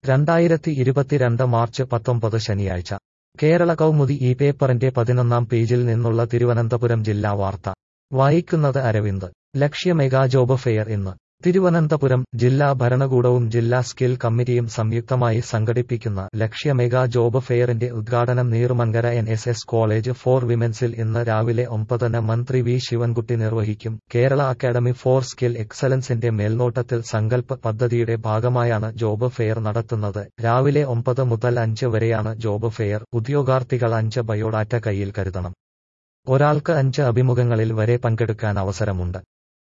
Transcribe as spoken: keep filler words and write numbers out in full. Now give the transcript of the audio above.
രണ്ടായിരത്തി ഇരുപത്തിരണ്ട് മാർച്ച് പത്തൊമ്പത് ശനിയാഴ്ച കേരള കൗമുദി ഈ പേപ്പറിന്റെ പതിനൊന്നാം പേജിൽ നിന്നുള്ള തിരുവനന്തപുരം ജില്ലാ വാർത്ത വായിക്കുന്നത് Aravind. Lakshya mega job fair ഇന്ന് തിരുവനന്തപുരം. ജില്ലാ ഭരണകൂടവും ജില്ലാ സ്കിൽ കമ്മിറ്റിയും സംയുക്തമായി സംഘടിപ്പിക്കുന്ന ലക്ഷ്യ മെഗാ ജോബ് ഫെയറിന്റെ ഉദ്ഘാടനം Neeramankara N S S college for വിമൻസിൽ ഇന്ന് രാവിലെ ഒമ്പതിന് മന്ത്രി വി ശിവൻകുട്ടി നിർവഹിക്കും. കേരള അക്കാദമി ഫോർ സ്കിൽ എക്സലൻസിന്റെ മേൽനോട്ടത്തിൽ സങ്കൽപ് പദ്ധതിയുടെ ഭാഗമായാണ് ജോബ് ഫെയർ നടത്തുന്നത്. രാവിലെ ഒമ്പത് മുതൽ അഞ്ച് വരെയാണ് ജോബ് ഫെയർ. ഉദ്യോഗാർത്ഥികൾ അഞ്ച് ബയോഡാറ്റ കയ്യിൽ കരുതണം. ഒരാൾക്ക് അഞ്ച് അഭിമുഖങ്ങളിൽ വരെ പങ്കെടുക്കാൻ അവസരമുണ്ട്.